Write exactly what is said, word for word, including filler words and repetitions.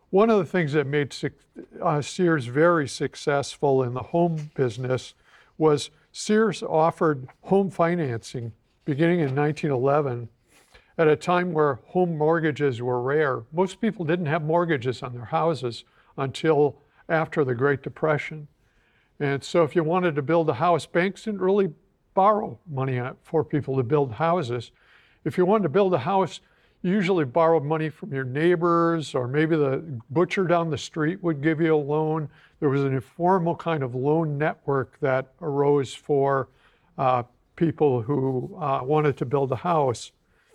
One of the things that made uh, Sears very successful in the home business was Sears offered home financing beginning in nineteen eleven at a time where home mortgages were rare. Most people didn't have mortgages on their houses until after the Great Depression. And so if you wanted to build a house, banks didn't really borrow money for people to build houses. If you wanted to build a house, you usually borrowed money from your neighbors, or maybe the butcher down the street would give you a loan. There was an informal kind of loan network that arose for uh, people who uh, wanted to build a house.